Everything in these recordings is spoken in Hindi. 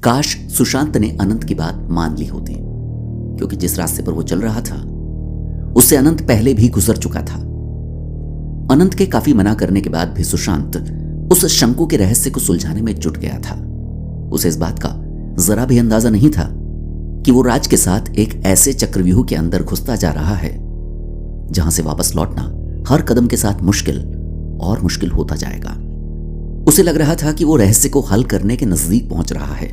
काश सुशांत ने अनंत की बात मान ली होती, क्योंकि जिस रास्ते पर वो चल रहा था उससे अनंत पहले भी गुजर चुका था। अनंत के काफी मना करने के बाद भी सुशांत उस शंकु के रहस्य को सुलझाने में जुट गया था। उसे इस बात का जरा भी अंदाजा नहीं था कि वो राज के साथ एक ऐसे चक्रव्यूह के अंदर घुसता जा रहा है जहां से वापस लौटना हर कदम के साथ मुश्किल और मुश्किल होता जाएगा। उसे लग रहा था कि वो रहस्य को हल करने के नजदीक पहुंच रहा है,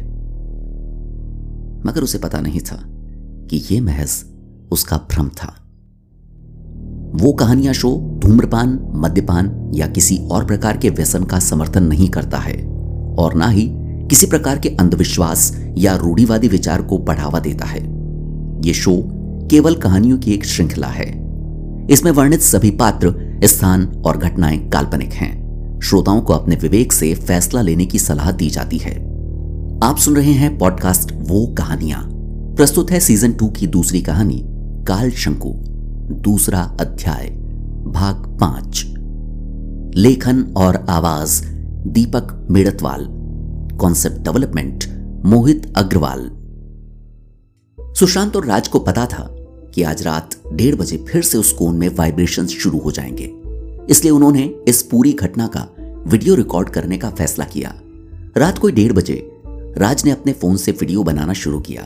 मगर उसे पता नहीं था कि यह महज उसका भ्रम था। वो कहानियां शो धूम्रपान, मद्यपान या किसी और प्रकार के व्यसन का समर्थन नहीं करता है और ना ही किसी प्रकार के अंधविश्वास या रूढ़िवादी विचार को बढ़ावा देता है। ये शो केवल कहानियों की एक श्रृंखला है। इसमें वर्णित सभी पात्र, स्थान और घटनाएं काल्पनिक हैं। श्रोताओं को अपने विवेक से फैसला लेने की सलाह दी जाती है। आप सुन रहे हैं पॉडकास्ट वो कहानियां। प्रस्तुत है सीजन 2 की दूसरी कहानी काल शंकु, दूसरा अध्याय, भाग 5। लेखन और आवाज दीपक मेड़तवाल। Concept development Mohit Agarwal. सुशांत और राज को पता था कि आज रात 1:30 बजे फिर से उस कोन में वाइब्रेशंस शुरू हो जाएंगे, इसलिए उन्होंने इस पूरी घटना का वीडियो रिकॉर्ड करने का फैसला किया। रात को 1:30 बजे राज ने अपने फोन से वीडियो बनाना शुरू किया।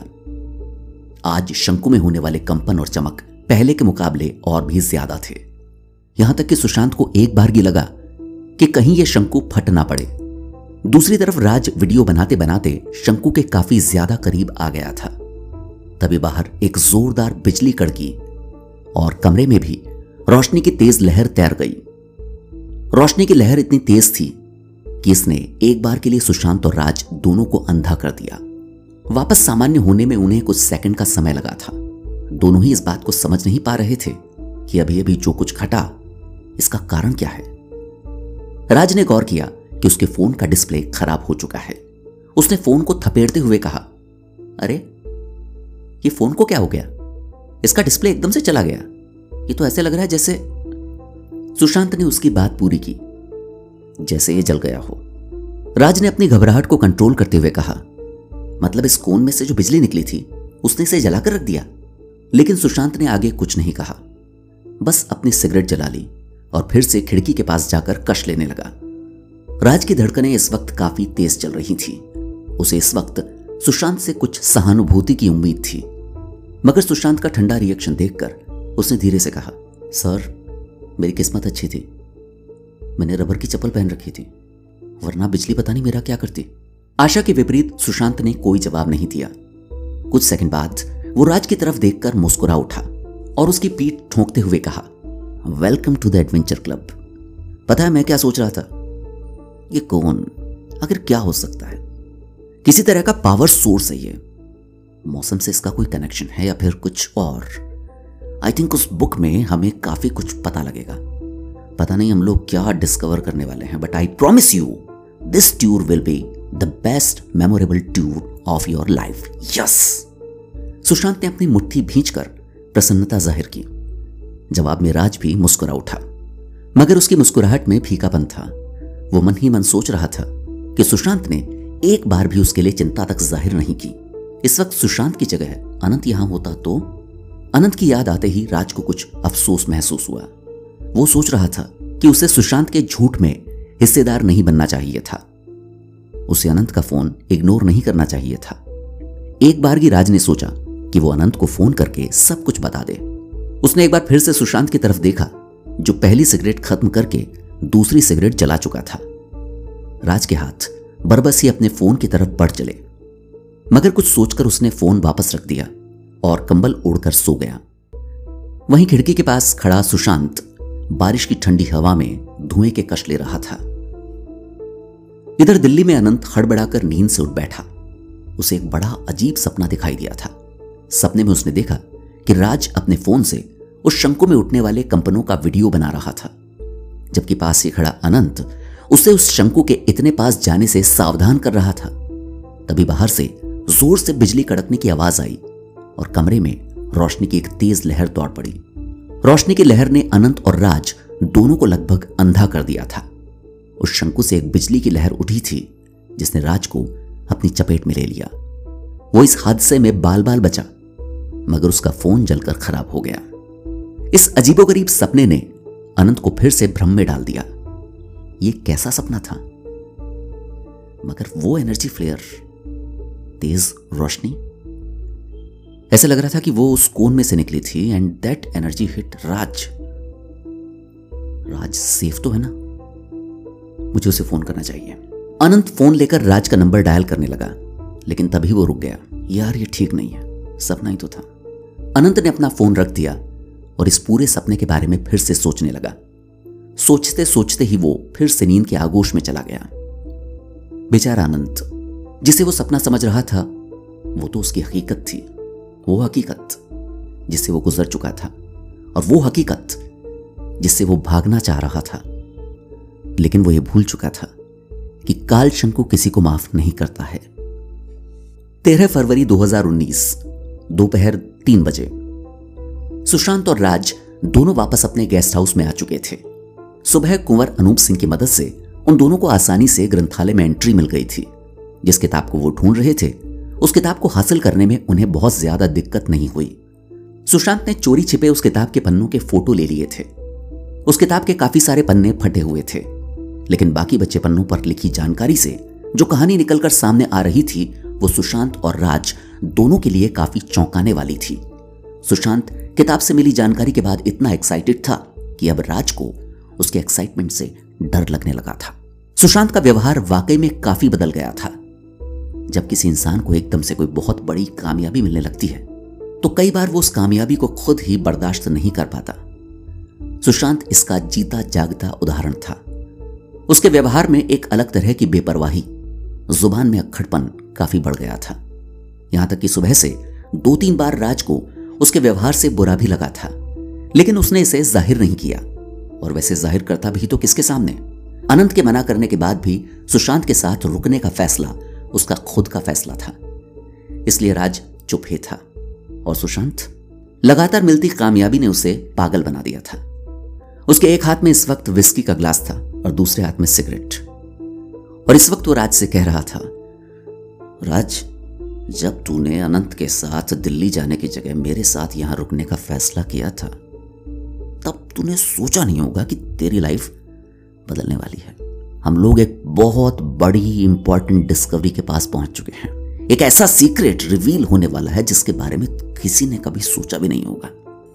आज शंकु में होने वाले कंपन और चमक पहले के मुकाबले और भी ज्यादा थे। यहां तक कि सुशांत को एक बार ही लगा कि कहीं यह शंकु फट ना पड़े। दूसरी तरफ राज वीडियो बनाते बनाते शंकु के काफी ज्यादा करीब आ गया था। तभी बाहर एक जोरदार बिजली कड़की और कमरे में भी रोशनी की तेज लहर तैर गई। रोशनी की लहर इतनी तेज थी कि इसने एक बार के लिए सुशांत और राज दोनों को अंधा कर दिया। वापस सामान्य होने में उन्हें कुछ सेकंड का समय लगा था। दोनों ही इस बात को समझ नहीं पा रहे थे कि अभी अभी जो कुछ घटा इसका कारण क्या है। राज ने गौर किया कि उसके फोन का डिस्प्ले खराब हो चुका है। उसने फोन को थपेड़ते हुए कहा, अरे ये फोन को क्या हो गया? इसका डिस्प्ले एकदम से चला गया। ये तो ऐसे लग रहा है जैसे। सुशांत ने उसकी बात पूरी की, जैसे ये जल गया हो। राज ने अपनी घबराहट को कंट्रोल करते हुए कहा, मतलब इस कोन में से जो बिजली निकली थी उसने इसे जलाकर रख दिया। लेकिन सुशांत ने आगे कुछ नहीं कहा, बस अपनी सिगरेट जला ली और फिर से खिड़की के पास जाकर कश लेने लगा। राज की धड़कनें इस वक्त काफी तेज चल रही थी। उसे इस वक्त सुशांत से कुछ सहानुभूति की उम्मीद थी, मगर सुशांत का ठंडा रिएक्शन देखकर उसने धीरे से कहा, सर मेरी किस्मत अच्छी थी, मैंने रबर की चप्पल पहन रखी थी, वरना बिजली पता नहीं मेरा क्या करती। आशा के विपरीत सुशांत ने कोई जवाब नहीं दिया। कुछ सेकंड बाद वो राज की तरफ देखकर मुस्कुरा उठा और उसकी पीठ ठोंकते हुए कहा, welcome to the adventure club. पता है मैं क्या सोच रहा था? ये कौन, आखिर क्या हो सकता है? किसी तरह का पावर सोर्स है ये। मौसम से इसका कोई कनेक्शन है या फिर कुछ और? आई थिंक उस बुक में हमें काफी कुछ पता लगेगा। पता नहीं हम लोग क्या डिस्कवर करने वाले हैं, but I promise you this tour will be the best memorable tour of your life. Yes. Sushant ने अपनी मुट्ठी भींचकर प्रसन्नता जाहिर की। जवाब में राज भी मुस्कुरा उठा, मगर उसकी मुस्कुराहट में फीकापन था। वो मन ही मन सोच रहा था कि सुशांत ने एक बार भी उसके लिए चिंता तक जाहिर नहीं की। इस वक्त सुशांत की जगह अनंत यहां होता तो। अनंत की याद आते ही राज को कुछ अफसोस महसूस हुआ। वो सोच रहा था कि उसे सुशांत के झूठ में हिस्सेदार नहीं बनना चाहिए था। उसे अनंत का फोन इग्नोर नहीं करना चाहिए था। एक बार ही राज ने सोचा कि वो अनंत को फोन करके सब कुछ बता दे। उसने एक बार फिर से सुशांत की तरफ देखा, जो पहली सिगरेट खत्म करके दूसरी सिगरेट जला चुका था। राज के हाथ बरबस ही अपने फोन की तरफ बढ़ चले, मगर कुछ सोचकर उसने फोन वापस रख दिया और कंबल ओढ़कर सो गया। वहीं खिड़की के पास खड़ा सुशांत बारिश की ठंडी हवा में धुएं के कश ले रहा था। इधर दिल्ली में अनंत हड़बड़ाकर नींद से उठ बैठा। उसे एक बड़ा अजीब सपना दिखाई दिया था। सपने में उसने देखा कि राज अपने फोन से उस शंकु में उठने वाले कंपनों का वीडियो बना रहा था, जबकि पास ही खड़ा अनंत उसे उस शंकु के इतने पास जाने से सावधान कर रहा था। तभी बाहर से जोर से बिजली कड़कने की आवाज आई और कमरे में रोशनी की एक तेज लहर दौड़ पड़ी। रोशनी की लहर ने अनंत और राज दोनों को लगभग अंधा कर दिया था। उस शंकु से एक बिजली की लहर उठी थी जिसने राज को अपनी चपेट में ले लिया। वो इस हादसे में बाल बाल बचा, मगर उसका फोन जलकर खराब हो गया। इस अजीबोगरीब सपने ने अनंत को फिर से भ्रम में डाल दिया। ये कैसा सपना था? मगर वो एनर्जी फ्लेयर, तेज रोशनी, ऐसा लग रहा था कि वो उस कोन में से निकली थी and that energy hit Raj. Raj safe तो है ना? मुझे उसे फोन करना चाहिए। अनंत फोन लेकर राज का नंबर डायल करने लगा, लेकिन तभी वो रुक गया। यार, ये ठीक नहीं है, सपना ही तो था। अनंत ने अपना फोन रख दिया और इस पूरे सपने के बारे में फिर से सोचने लगा। सोचते सोचते ही वो फिर से नींद के आगोश में चला गया। बेचारा अनंत, जिसे वो सपना समझ रहा था, वो तो उसकी हकीकत थी। वो हकीकत जिससे वो गुजर चुका था, और वो हकीकत जिससे वो भागना चाह रहा था। लेकिन वो ये भूल चुका था कि काल शंकु किसी को माफ नहीं करता है। 13 फरवरी 2019 दोपहर 3 बजे सुशांत और राज दोनों वापस अपने गेस्ट हाउस में आ चुके थे। सुबह कुंवर अनूप सिंह की मदद से उन दोनों को आसानी से ग्रंथालय में एंट्री मिल गई थी। जिस किताब को वो ढूंढ रहे थे, उस किताब को हासिल करने में उन्हें बहुत ज्यादा दिक्कत नहीं हुई। सुशांत ने चोरी छिपे उस किताब के पन्नों के फोटो ले लिए थे। उस किताब के काफी सारे पन्ने फटे हुए थे, लेकिन बाकी बचे पन्नों पर लिखी जानकारी से जो कहानी निकलकर सामने आ रही थी, वो सुशांत और राज दोनों के लिए काफी चौंकाने वाली थी। सुशांत किताब से मिली जानकारी के बाद इतना एक्साइटेड था कि अब राज को उसके एक्साइटमेंट से डर लगने लगा था। सुशांत का व्यवहार वाकई में काफी बदल गया था। जब किसी इंसान को एकदम से कोई बहुत बड़ी कामयाबी मिलने लगती है, तो कई बार वो उस कामयाबी को खुद ही बर्दाश्त नहीं कर पाता। सुशांत इसका जीता जागता उदाहरण था। उसके व्यवहार में एक अलग तरह की बेपरवाही, जुबान में अक्खड़पन काफी बढ़ गया था। यहां तक कि सुबह से 2-3 बार राज को उसके व्यवहार से बुरा भी लगा था, लेकिन उसने इसे जाहिर नहीं किया। और वैसे जाहिर करता भी तो किसके सामने? अनंत के मना करने के बाद भी सुशांत के साथ रुकने का फैसला उसका खुद का फैसला था। इसलिए राज चुप ही था, और सुशांत, लगातार मिलती कामयाबी ने उसे पागल बना दिया था। उसके एक हाथ में इस वक्त विस्की का ग्लास था और दूसरे हाथ में सिगरेट। और इस वक्त वो राज से कह रहा था, राज, जब तूने अनंत के साथ दिल्ली जाने की जगह मेरे साथ यहां रुकने का फैसला किया था, तब तूने सोचा नहीं होगा कि तेरी लाइफ बदलने वाली है। हम लोग एक बहुत बड़ी इंपॉर्टेंट डिस्कवरी के पास पहुंच चुके हैं। एक ऐसा सीक्रेट रिवील होने वाला है जिसके बारे में किसी ने कभी सोचा भी नहीं होगा।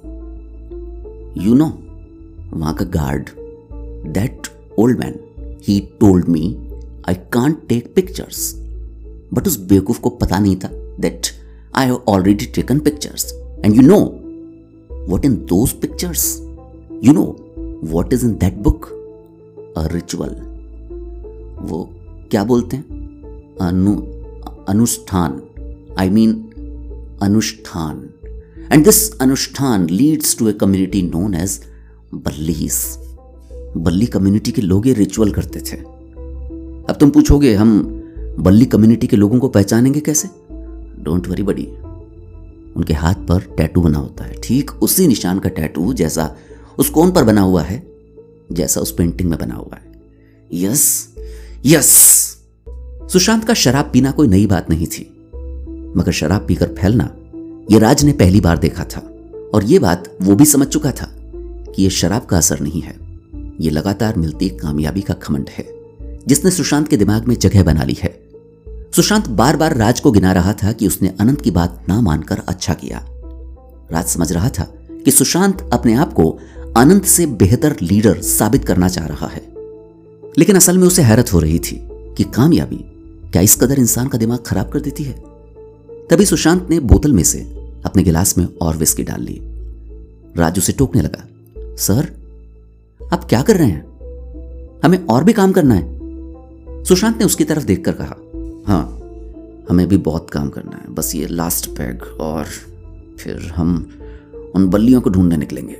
यू नो, वहां का guard, that old man, he told me I can't take pictures. But उस बेवकूफ को पता नहीं था that I have already taken pictures. And you know what in those pictures? You know what is in that book? A ritual. वो क्या बोलते हैं? अनुष्ठान। आई मीन अनुष्ठान। एंड दिस अनुष्ठान leads to a community known as Ballis. Balli community के लोग ये रिचुअल करते थे। अब तुम पूछोगे, हम बल्ली कम्युनिटी के लोगों को पहचानेंगे कैसे? डोंट वरी बडी, उनके हाथ पर टैटू बना होता है, ठीक उसी निशान का टैटू जैसा उस कोन पर बना हुआ है, जैसा उस पेंटिंग में बना हुआ है। Yes yes. सुशांत का शराब पीना कोई नई बात नहीं थी, मगर शराब पीकर फैलना यह राज ने पहली बार देखा था। और यह बात वो भी समझ चुका था कि यह शराब का असर नहीं है, यह लगातार मिलती कामयाबी का घमंड है जिसने सुशांत के दिमाग में जगह बना ली है। सुशांत बार बार राज को गिना रहा था कि उसने अनंत की बात ना मानकर अच्छा किया। राज समझ रहा था कि सुशांत अपने आप को अनंत से बेहतर लीडर साबित करना चाह रहा है, लेकिन असल में उसे हैरत हो रही थी कि कामयाबी क्या इस कदर इंसान का दिमाग खराब कर देती है। तभी सुशांत ने बोतल में से अपने गिलास में और विस्की डाल ली। राज उसे टोकने लगा, सर आप क्या कर रहे हैं? हमें और भी काम करना है। सुशांत ने उसकी तरफ देखकर कहा, हाँ हमें भी बहुत काम करना है, बस ये लास्ट पैग और फिर हम उन बल्लियों को ढूंढने निकलेंगे।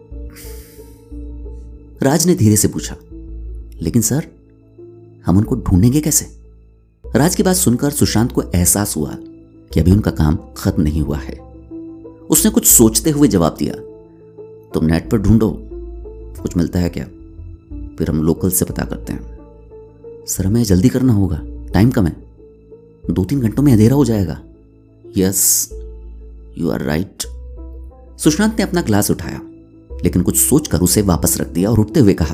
राज ने धीरे से पूछा, लेकिन सर हम उनको ढूंढेंगे कैसे? राज की बात सुनकर सुशांत को एहसास हुआ कि अभी उनका काम खत्म नहीं हुआ है। उसने कुछ सोचते हुए जवाब दिया, तुम नेट पर ढूंढो, कुछ मिलता है क्या? फिर हम लोकल से पता करते हैं। सर हमें जल्दी करना होगा, टाइम कम है। 2-3 घंटों में अंधेरा हो जाएगा। Yes, you are right. Sushant ने अपना ग्लास उठाया, लेकिन कुछ सोचकर उसे वापस रख दिया और उठते हुए कहा,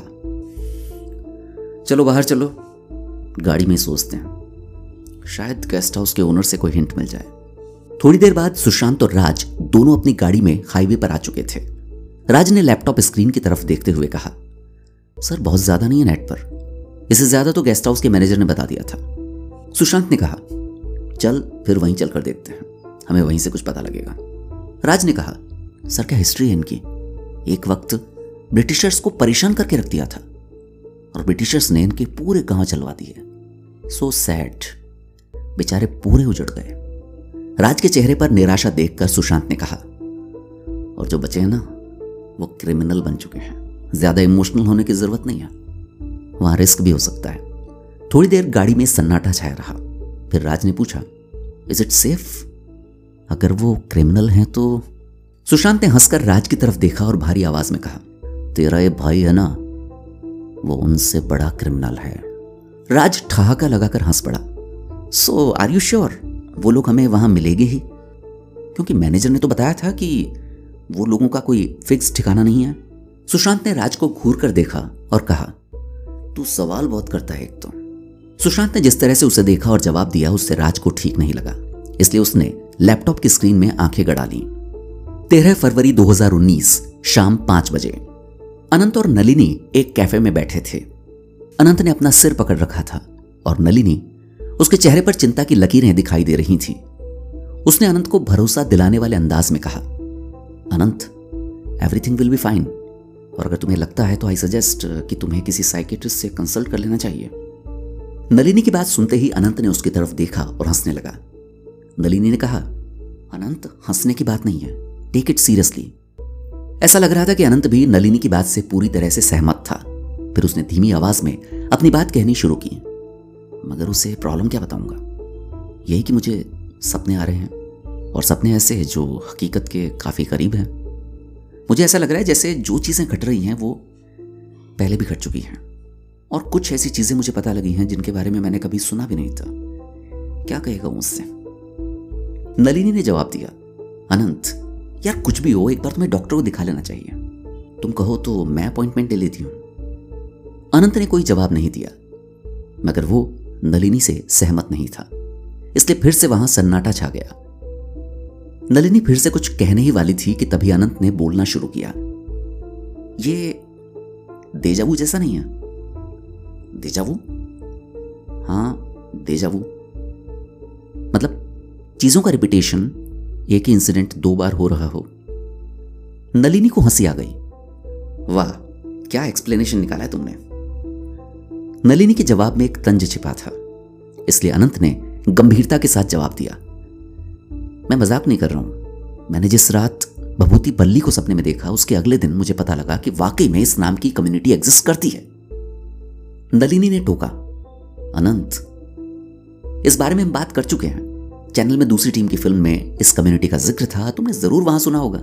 चलो बाहर चलो, गाड़ी में सोचते हैं, शायद गेस्ट हाउस के ओनर से कोई हिंट मिल जाए। थोड़ी देर बाद सुशांत और राज दोनों अपनी गाड़ी में हाईवे पर आ चुके थे। राज ने लैपटॉप स्क्रीन की तरफ देखते हुए कहा, सर बहुत ज्यादा नहीं है नेट पर, इससे ज्यादा तो गेस्ट हाउस के मैनेजर ने बता दिया था। सुशांत ने कहा, चल फिर वहीं चलकर देखते हैं, हमें वहीं से कुछ पता लगेगा। राज ने कहा, सर क्या हिस्ट्री है इनकी, एक वक्त ब्रिटिशर्स को परेशान करके रख दिया था और ब्रिटिशर्स ने इनके पूरे गांव चलवा दिए। सो सैड, बेचारे पूरे उजड़ गए। राज के चेहरे पर निराशा देखकर सुशांत ने कहा, और जो बचे हैं ना, वो क्रिमिनल बन चुके हैं, ज्यादा इमोशनल होने की जरूरत नहीं है, वहां रिस्क भी हो सकता है। थोड़ी देर गाड़ी में सन्नाटा छाया रहा, फिर राज ने पूछा, इज इट सेफ? अगर वो क्रिमिनल हैं तो? सुशांत ने हंसकर राज की तरफ देखा और भारी आवाज में कहा, तेरा ये भाई है ना, वो उनसे बड़ा क्रिमिनल है। राज ठहाका लगाकर हंस पड़ा। सो आर यू श्योर वो लोग हमें वहां मिलेंगे ही? क्योंकि मैनेजर ने तो बताया था कि वो लोगों का कोई फिक्स ठिकाना नहीं है। सुशांत ने राज को घूर कर देखा और कहा, तू सवाल बहुत करता है एक तो। सुशांत ने जिस तरह से उसे देखा और जवाब दिया, उससे राज को ठीक नहीं लगा, इसलिए उसने लैपटॉप की स्क्रीन में आंखें गड़ा ली। 13 फरवरी 2019 शाम 5 बजे अनंत और नलिनी एक कैफे में बैठे थे। अनंत ने अपना सिर पकड़ रखा था और नलिनी, उसके चेहरे पर चिंता की लकीरें दिखाई दे रही थीं। उसने अनंत को भरोसा दिलाने वाले अंदाज में कहा, Anant everything will be fine, और अगर तुम्हें लगता है तो आई सजेस्ट कि तुम्हें किसी साइकियाट्रिस्ट से कंसल्ट कर लेना चाहिए। नलिनी की बात सुनते ही अनंत ने उसकी तरफ देखा और हंसने लगा। नलिनी ने कहा, अनंत हंसने की बात नहीं है, टेक इट सीरियसली। ऐसा लग रहा था कि अनंत भी नलिनी की बात से पूरी तरह से सहमत था। फिर उसने धीमी आवाज में अपनी बात कहनी शुरू की, मगर उसे प्रॉब्लम क्या बताऊंगा, यही कि मुझे सपने आ रहे हैं, और सपने ऐसे हैं जो हकीकत के काफी करीब हैं। मुझे ऐसा लग रहा है जैसे जो चीजें घट रही हैं वो पहले भी घट चुकी हैं, और कुछ ऐसी चीजें मुझे पता लगी हैं जिनके बारे में मैंने कभी सुना भी नहीं था। क्या कहेगा मुझसे? नलिनी ने जवाब दिया, अनंत यार कुछ भी हो, एक बार तुम्हें डॉक्टर को दिखा लेना चाहिए, तुम कहो तो मैं अपॉइंटमेंट ले लेती हूं। अनंत ने कोई जवाब नहीं दिया, मगर वो नलिनी से सहमत नहीं था, इसलिए फिर से वहां सन्नाटा छा गया। नलिनी फिर से कुछ कहने ही वाली थी कि तभी अनंत ने बोलना शुरू किया, ये देजावू जैसा नहीं है? देजावू? हाँ देजावू, मतलब चीजों का रिपीटेशन, एक ही इंसिडेंट 2 बार हो रहा हो। नलिनी को हंसी आ गई। वाह क्या एक्सप्लेनेशन निकाला है तुमने। नलिनी के जवाब में एक तंज छिपा था, इसलिए अनंत ने गंभीरता के साथ जवाब दिया, मैं मजाक नहीं कर रहा हूं, मैंने जिस रात भभूति बल्ली को सपने में देखा, उसके अगले दिन मुझे पता लगा कि वाकई में इस नाम की कम्युनिटी एग्जिस्ट करती है। नलिनी ने टोका, अनंत इस बारे में हम बात कर चुके हैं, चैनल में दूसरी टीम की फिल्म में इस कम्युनिटी का जिक्र था, तुमने जरूर वहां सुना होगा।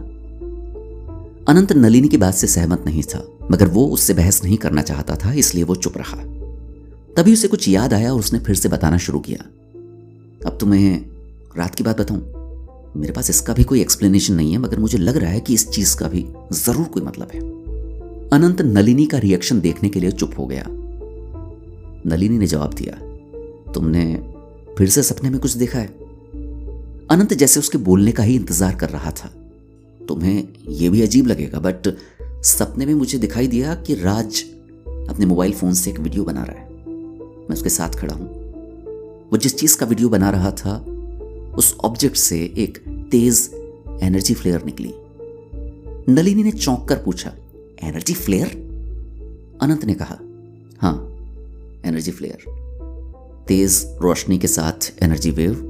अनंत नलिनी की बात से सहमत नहीं था, मगर वो उससे बहस नहीं करना चाहता था, इसलिए वो चुप रहा। तभी उसे कुछ याद आया और उसने फिर से बताना शुरू किया, अब तुम्हें रात की बात बताऊं, मेरे पास इसका भी कोई एक्सप्लेनेशन नहीं है, मगर मुझे लग रहा है कि इस चीज का भी जरूर कोई मतलब है। अनंत नलिनी का रिएक्शन देखने के लिए चुप हो गया। नलिनी ने जवाब दिया, तुमने फिर से सपने में कुछ देखा है? अनंत जैसे उसके बोलने का ही इंतजार कर रहा था। तुम्हें यह भी अजीब लगेगा, बट सपने में मुझे दिखाई दिया कि राज अपने मोबाइल फोन से एक वीडियो बना रहा है, मैं उसके साथ खड़ा हूं। वो जिस चीज का वीडियो बना रहा था, उस ऑब्जेक्ट से एक तेज एनर्जी फ्लेयर निकली। नलिनी ने चौंक कर पूछा, एनर्जी फ्लेयर? अनंत ने कहा, हां एनर्जी फ्लेयर, तेज रोशनी के साथ एनर्जी वेव,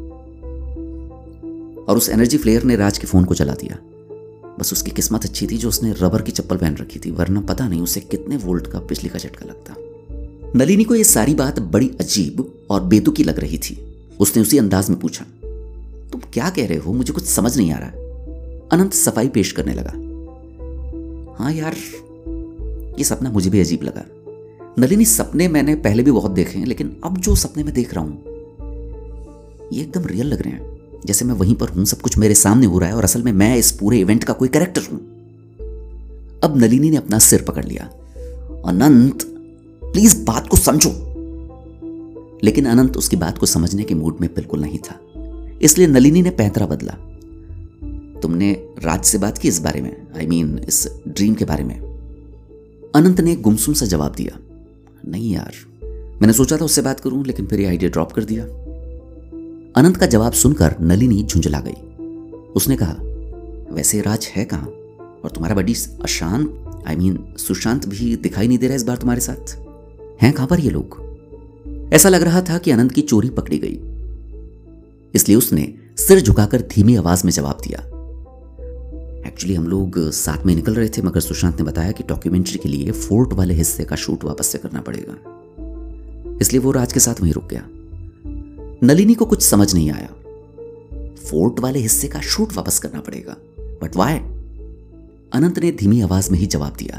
और उस एनर्जी फ्लेयर ने राज के फोन को जला दिया। बस उसकी किस्मत अच्छी थी जो उसने रबर की चप्पल पहन रखी थी, वरना पता नहीं उसे कितने वोल्ट का बिजली का झटका लगता। नलिनी को यह सारी बात बड़ी अजीब और बेतुकी लग रही थी। उसने उसी अंदाज में पूछा, तुम क्या कह रहे हो, मुझे कुछ समझ नहीं आ रहा। अनंत सफाई पेश करने लगा, हाँ यार ये सपना मुझे भी अजीब लगा। नलिनी सपने मैंने पहले भी बहुत देखे हैं, लेकिन अब जो सपने में देख रहा हूं ये एकदम रियल लग रहे हैं, जैसे मैं वहीं पर हूं, सब कुछ मेरे सामने हो रहा है और असल में मैं इस पूरे इवेंट का कोई कैरेक्टर हूं। अब नलिनी ने अपना सिर पकड़ लिया। अनंत प्लीज बात को समझो। लेकिन अनंत उसकी बात को समझने के मूड में बिल्कुल नहीं था, इसलिए नलिनी ने पैंतरा बदला। तुमने राज से बात की इस बारे में, I mean, इस ड्रीम के बारे में? अनंत ने गुमसुम सा जवाब दिया, नहीं यार, मैंने सोचा था उससे बात करूं, लेकिन फिर ये आइडिया ड्रॉप कर दिया। अनंत का जवाब सुनकर नलिनी झुंझला गई। उसने कहा, वैसे राज है कहां? और तुम्हारा बडी अशांत, I mean, सुशांत भी दिखाई नहीं दे रहा इस बार तुम्हारे साथ। हैं कहां पर ये लोग? ऐसा लग रहा था कि अनंत की चोरी पकड़ी गई, इसलिए उसने सिर झुकाकर धीमी आवाज में जवाब दिया, एक्चुअली हम लोग साथ में निकल रहे थे, मगर सुशांत ने बताया कि डॉक्यूमेंट्री के लिए फोर्ट वाले हिस्से का शूट वापस से करना पड़ेगा, इसलिए वो राज के साथ वहीं रुक गया। नलिनी को कुछ समझ नहीं आया। फोर्ट वाले हिस्से का शूट वापस करना पड़ेगा, बट वाई? अनंत ने धीमी आवाज में ही जवाब दिया,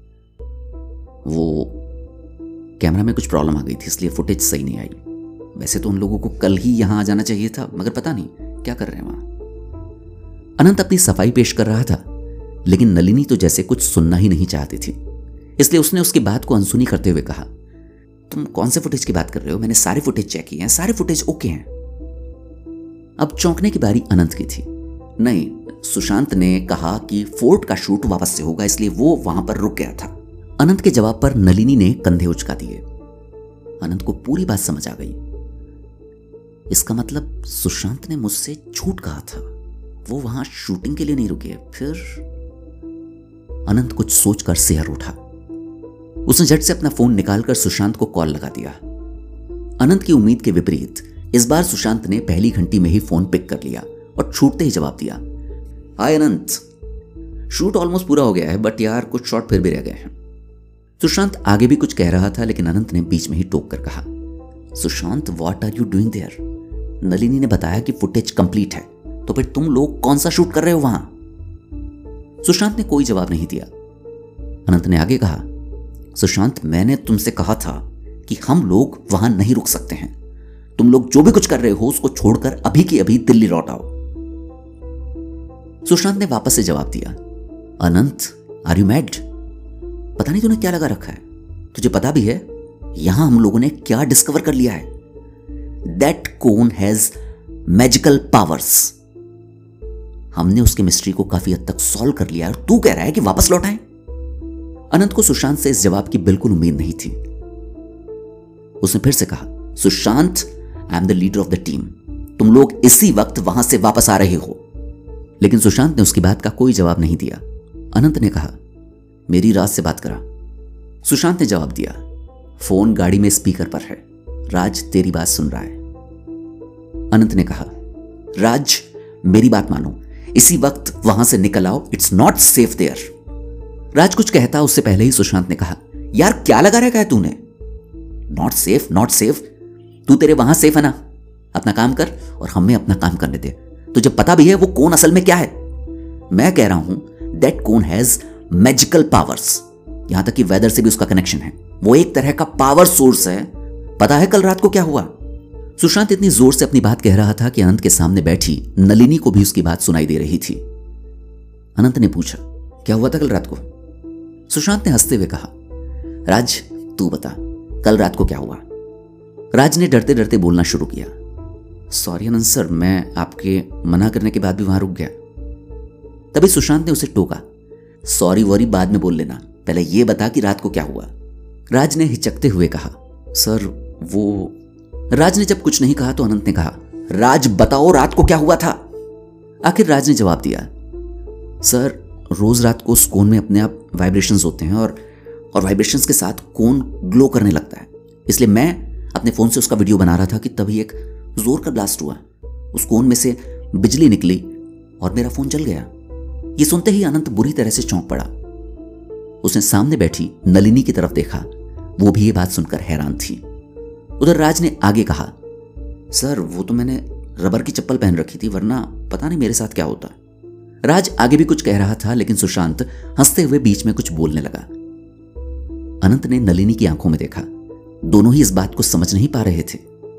वो कैमरा में कुछ प्रॉब्लम आ गई थी, इसलिए फुटेज सही नहीं आई। वैसे तो उन लोगों को कल ही यहां आ जाना चाहिए था, मगर पता नहीं क्या कर रहे हैं वहां। अनंत अपनी सफाई पेश कर रहा था, लेकिन नलिनी तो जैसे कुछ सुनना ही नहीं चाहती थी, इसलिए उसने उसकी बात को अनसुनी करते हुए कहा, तुम कौन से फुटेज की बात कर रहे हो? मैंने सारे फुटेज चेक किए हैं, सारे फुटेज ओके हैं। अब चौंकने की बारी अनंत की थी। नहीं, सुशांत ने कहा कि फोर्ट का शूट वापस से होगा, इसलिए वो वहां पर रुक गया था। अनंत के जवाब पर नलिनी ने कंधे उचका दिए। अनंत को पूरी बात समझ आ गई। इसका मतलब सुशांत ने मुझसे झूठ कहा था, वो वहां शूटिंग के लिए नहीं रुके। फिर अनंत कुछ सोचकर सिहर उठा। उसने झट से अपना फोन निकालकर सुशांत को कॉल लगा दिया। अनंत की उम्मीद के विपरीत इस बार सुशांत ने पहली घंटी में ही फोन पिक कर लिया और छूटते ही जवाब दिया, हाय अनंत, शूट ऑलमोस्ट पूरा हो गया है, बट यार कुछ शॉट फिर भी रह गए हैं। सुशांत आगे भी कुछ कह रहा था, लेकिन अनंत ने बीच में ही टोक कर कहा, Sushant what are you doing there? Nalini ने बताया कि फुटेज कंप्लीट है, तो फिर तुम लोग कौन सा शूट कर रहे हो वहां? सुशांत ने कोई जवाब नहीं दिया। अनंत ने आगे कहा, सुशांत मैंने तुमसे कहा था कि हम लोग वहां नहीं रुक सकते हैं। तुम लोग जो भी कुछ कर रहे हो उसको छोड़कर अभी की अभी दिल्ली लौट आओ। सुशांत ने वापस से जवाब दिया, अनंत आर यू मैड? पता नहीं तूने क्या लगा रखा है। तुझे पता भी है यहां हम लोगों ने क्या डिस्कवर कर लिया है? That cone has magical powers. हमने उसके मिस्ट्री को काफी हद तक सॉल्व कर लिया है और तू कह रहा है कि वापस लौट आए? अनंत को सुशांत से इस जवाब की बिल्कुल उम्मीद नहीं थी। उसने फिर से कहा, Sushant I am the leader of the team, तुम लोग इसी वक्त वहां से वापस आ रहे हो। लेकिन सुशांत ने उसकी बात का कोई जवाब नहीं दिया। अनंत ने कहा, मेरी राज से बात करा। सुशांत ने जवाब दिया, फोन गाड़ी में स्पीकर पर है, राज तेरी बात सुन रहा है। अनंत ने कहा, राज मेरी बात मानो, इसी वक्त वहां से निकल आओ, it's not safe there. Raj कुछ कहता उससे पहले ही सुशांत ने कहा, यार क्या लगा रखा है तूने? नॉट सेफ, नॉट सेफ, तू तेरे वहां सेफ है ना? अपना काम कर और हमें अपना काम करने दे। तुझे पता भी है वो कौन असल में क्या है? मैं कह रहा हूं दैट कौन हैज मैजिकल पावर्स। यहां तक कि वेदर से भी उसका कनेक्शन है, वो एक तरह का पावर सोर्स है। पता है कल रात को क्या हुआ? सुशांत इतनी जोर से अपनी बात कह रहा था कि अनंत के सामने बैठी नलिनी को भी उसकी बात सुनाई दे रही थी। अनंत ने पूछा, क्या हुआ था कल रात को? सुशांत ने हंसते हुए कहा, राज तू बता कल रात को क्या हुआ? राज ने डरते डरते बोलना शुरू किया, सॉरी अनंत सर, मैं आपके मना करने के बाद भी वहां रुक गया। तभी सुशांत ने उसे टोका, सॉरी वॉरी बाद में बोल लेना, पहले यह बता कि रात को क्या हुआ। राज ने हिचकते हुए कहा, सर वो। राज ने जब कुछ नहीं कहा तो अनंत ने कहा, राज बताओ रात को क्या हुआ था? आखिर राज ने जवाब दिया, सर रोज रात को उस कोन में अपने आप वाइब्रेशंस होते हैं और वाइब्रेशंस के साथ कोन ग्लो करने लगता है, इसलिए मैं अपने फोन से उसका वीडियो बना रहा था कि तभी एक जोर का ब्लास्ट हुआ, उस कोन में से बिजली निकली और मेरा फोन जल गया। ये सुनते ही अनंत बुरी तरह से चौंक पड़ा। उसने सामने बैठी नलिनी की तरफ देखा, वो भी ये बात सुनकर हैरान थी। उधर राज ने आगे कहा, सर वो तो मैंने रबर की चप्पल पहन रखी थी, वरना पता नहीं मेरे साथ क्या होता। राज आगे भी कुछ कह रहा था, लेकिन सुशांत हंसते हुए बीच में कुछ बोलने लगा। अनंत ने नलिनी की आंखों में देखा, दोनों ही इस बात को समझ नहीं पा रहे थे।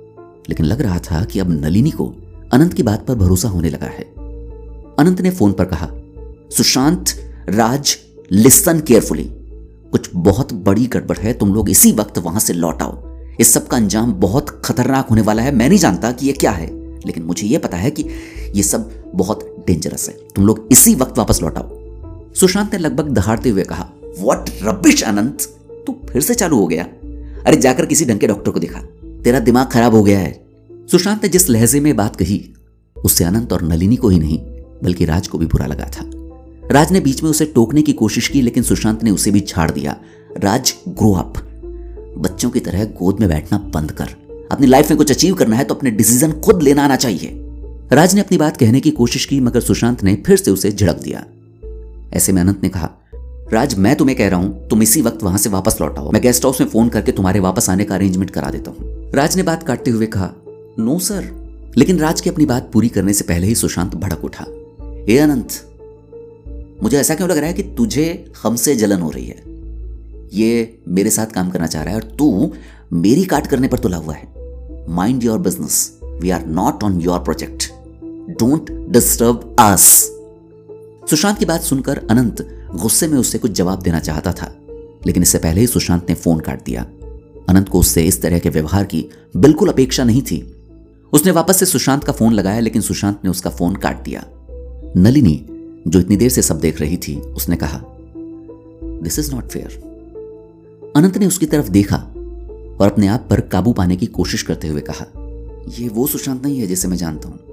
लेकिन लग रहा था कि अब नलिनी को अनंत की बात पर भरोसा होने लगा है। अनंत ने फोन पर कहा, सुशांत, राज, लिसन केयरफुली, कुछ बहुत बड़ी गड़बड़ है, तुम लोग इसी वक्त वहां से लौट आओ। इस सब का अंजाम बहुत खतरनाक होने वाला है। मैं नहीं जानता कि ये क्या है, लेकिन मुझे ये पता है कि ये सब बहुत डेंजरस है। तुम लोग इसी वक्त वापस लौट आओ। सुशांत ने लगभग दहाड़ते हुए कहा, व्हाट रबिश अनंत, तू फिर से चालू हो गया? अरे जाकर किसी ढंग के डॉक्टर को दिखा, तेरा दिमाग खराब हो गया है। सुशांत ने जिस लहजे में बात कही उससे अनंत और नलिनी को ही नहीं बल्कि राज को भी बुरा लगा था। राज ने बीच में उसे टोकने की कोशिश की, लेकिन सुशांत ने उसे भी छाड़ दिया। राज, ग्रो अप, बच्चों की तरह गोद में बैठना बंद कर। अपनी लाइफ में कुछ अचीव करना है तो अपने डिसीजन खुद लेना आना चाहिए। राज ने अपनी बात कहने की कोशिश की, मगर सुशांत ने फिर से उसे झिड़क दिया। ऐसे में अनंत ने कहा, राज, मैं तुम्हें कह रहा हूं, तुम इसी वक्त वहां से वापस लौट आओ। मैं गेस्ट हाउस में फोन करके तुम्हारे वापस आने का अरेंजमेंट करा देता हूं। राज ने बात काटते हुए कहा, नो सर। लेकिन राज की अपनी बात पूरी करने से पहले ही सुशांत भड़क उठा। ए अनंत, मुझे ऐसा क्यों लग रहा है कि तुझे हमसे जलन हो रही है? ये मेरे साथ काम करना चाह रहा है और तू मेरी काट करने पर तुला हुआ है। Mind your business, we are not on your project, don't disturb us. Sushant की बात सुनकर अनंत गुस्से में उससे कुछ जवाब देना चाहता था, लेकिन इससे पहले ही सुशांत ने फोन काट दिया। अनंत को उससे इस तरह के व्यवहार की बिल्कुल अपेक्षा नहीं थी। उसने वापस से सुशांत का फोन लगाया, लेकिन सुशांत ने उसका फोन काट दिया। नलिनी, जो इतनी देर से सब देख रही थी, उसने कहा, this is not fair. Anant ने उसकी तरफ देखा और अपने आप पर काबू पाने की कोशिश करते हुए कहा, यह वो सुशांत नहीं है जिसे मैं जानता हूं।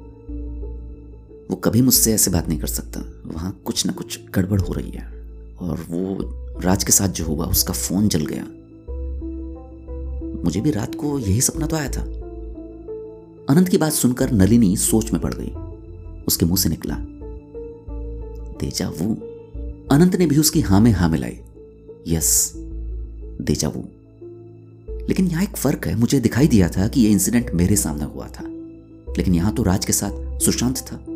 वो कभी मुझसे ऐसे बात नहीं कर सकता। वहां कुछ ना कुछ गड़बड़ हो रही है। और वो राज के साथ जो हुआ, उसका फोन जल गया। मुझे भी रात को यही सपना तो आया था। अनंत की बात सुनकर नलिनी सोच में पड़ गई। उसके मुंह से निकला, देजा वू। अनंत ने भी उसकी हां में हां मिलाई, यस, देजा वू। लेकिन यहां एक फर्क है। मुझे दिखाई दिया था कि यह इंसिडेंट मेरे सामने हुआ था, लेकिन यहां तो राज के साथ सुशांत था।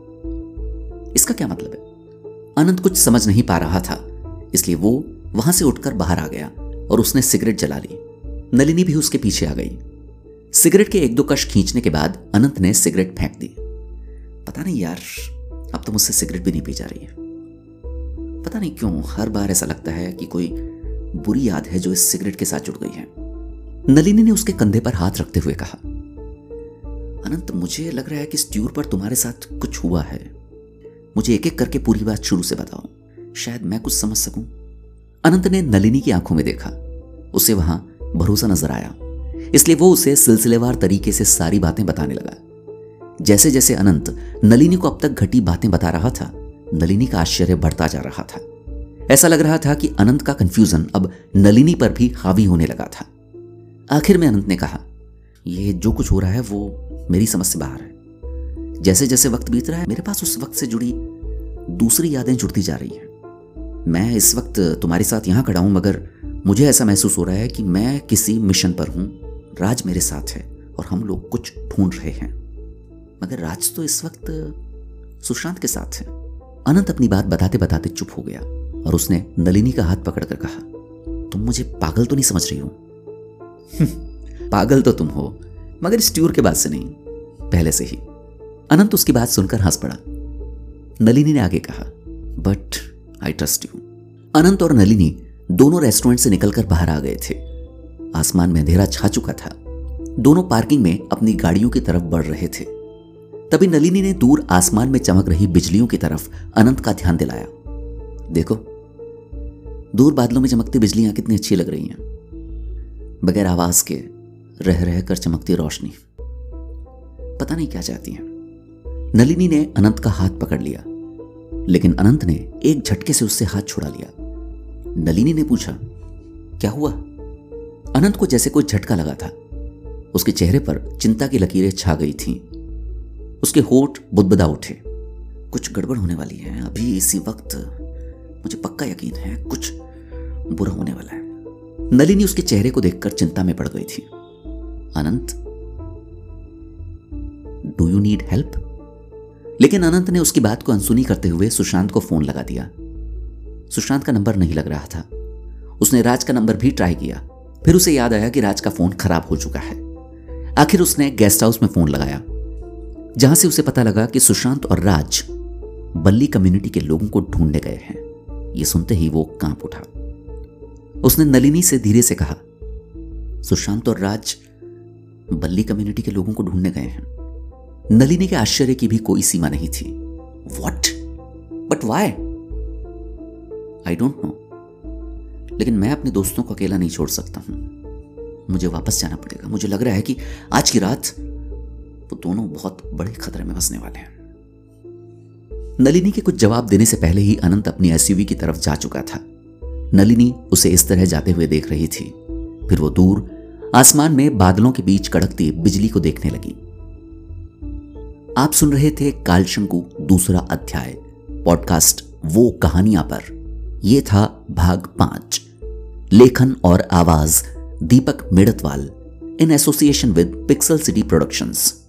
इसका क्या मतलब है? अनंत कुछ समझ नहीं पा रहा था, इसलिए वो वहां से उठकर बाहर आ गया और उसने सिगरेट जला ली। नलिनी भी उसके पीछे आ गई। सिगरेट के एक दो कश खींचने के बाद अनंत ने सिगरेट फेंक दी। पता नहीं यार, अब तो मुझसे सिगरेट भी नहीं पी जा रही है। पता नहीं क्यों हर बार ऐसा लगता है कि कोई बुरी याद है जो इस सिगरेट के साथ जुड़ गई है। नलिनी ने उसके कंधे पर हाथ रखते हुए कहा, अनंत, मुझे लग रहा है कि इस टूर पर तुम्हारे साथ कुछ हुआ है। मुझे एक एक करके पूरी बात शुरू से बताओ, शायद मैं कुछ समझ सकूं। अनंत ने नलिनी की आंखों में देखा। उसे वहां भरोसा नजर आया, इसलिए वो उसे सिलसिलेवार तरीके से सारी बातें बताने लगा। जैसे जैसे अनंत नलिनी को अब तक घटी बातें बता रहा था, नलिनी का आश्चर्य बढ़ता जा रहा था। ऐसा लग रहा था कि अनंत का कंफ्यूजन अब नलिनी पर भी हावी होने लगा था। आखिर में अनंत ने कहा, यह जो कुछ हो रहा है वो मेरी समझ से बाहर है। जैसे जैसे वक्त बीत रहा है, मेरे पास उस वक्त से जुड़ी दूसरी यादें जुड़ती जा रही हैं। मैं इस वक्त तुम्हारे साथ यहां खड़ा हूं, मगर मुझे ऐसा महसूस हो रहा है कि मैं किसी मिशन पर हूं। राज मेरे साथ है और हम लोग कुछ ढूंढ रहे हैं, मगर राज तो इस वक्त सुशांत के साथ है। अनंत अपनी बात बताते बताते चुप हो गया और उसने नलिनी का हाथ पकड़कर कहा, तुम मुझे पागल तो नहीं समझ रही हो? पागल तो तुम हो, मगर इस टूर के बाद से नहीं, पहले से ही। अनंत उसकी बात सुनकर हंस पड़ा। नलिनी ने आगे कहा, but I trust you. Anant और नलिनी दोनों रेस्टोरेंट से निकलकर बाहर आ गए थे। आसमान में अंधेरा छा चुका था। दोनों पार्किंग में अपनी गाड़ियों की तरफ बढ़ रहे थे। तभी नलिनी ने दूर आसमान में चमक रही बिजलियों की तरफ अनंत का ध्यान दिलाया। देखो, दूर बादलों में चमकती बिजलियां कितनी अच्छी लग रही हैं, बगैर आवाज के रह रह कर चमकती रोशनी। पता नहीं क्या चाहती हैं। नलिनी ने अनंत का हाथ पकड़ लिया, लेकिन अनंत ने एक झटके से उससे हाथ छुड़ा लिया। नलिनी ने पूछा, क्या हुआ? अनंत को जैसे कोई झटका लगा था। उसके चेहरे पर चिंता की लकीरें छा गई थीं। उसके होंठ बुदबुदा उठे। कुछ गड़बड़ होने वाली है, अभी इसी वक्त मुझे पक्का यकीन है कुछ बुरा होने वाला है। नलिनी उसके चेहरे को देखकर चिंता में पड़ गई थी। Anant, do you need help? लेकिन अनंत ने उसकी बात को अनसुनी करते हुए सुशांत को फोन लगा दिया। सुशांत का नंबर नहीं लग रहा था। उसने राज का नंबर भी ट्राई किया, फिर उसे याद आया कि राज का फोन खराब हो चुका है। आखिर उसने गेस्ट हाउस में फोन लगाया, जहां से उसे पता लगा कि सुशांत और राज बल्ली कम्युनिटी के लोगों को ढूंढने गए हैं। यह सुनते ही वो कांप उठा। उसने नलिनी से धीरे से कहा, सुशांत और राज बल्ली कम्युनिटी के लोगों को ढूंढने गए हैं। नलिनी के आश्चर्य की भी कोई सीमा नहीं थी। What? But why? I don't know, लेकिन मैं अपने दोस्तों को अकेला नहीं छोड़ सकता हूं। मुझे वापस जाना पड़ेगा। मुझे लग रहा है कि आज की रात वो दोनों बहुत बड़े खतरे में फंसने वाले हैं। नलिनी के कुछ जवाब देने से पहले ही अनंत अपनी एसयूवी की तरफ जा चुका था। नलिनी उसे इस तरह जाते हुए देख रही थी। फिर वो दूर आसमान में बादलों के बीच कड़कती बिजली को देखने लगी। आप सुन रहे थे कालशंकु दूसरा अध्याय, पॉडकास्ट वो कहानियां पर। यह था भाग 5। लेखन और आवाज Deepak Medatwal in association with pixel city productions.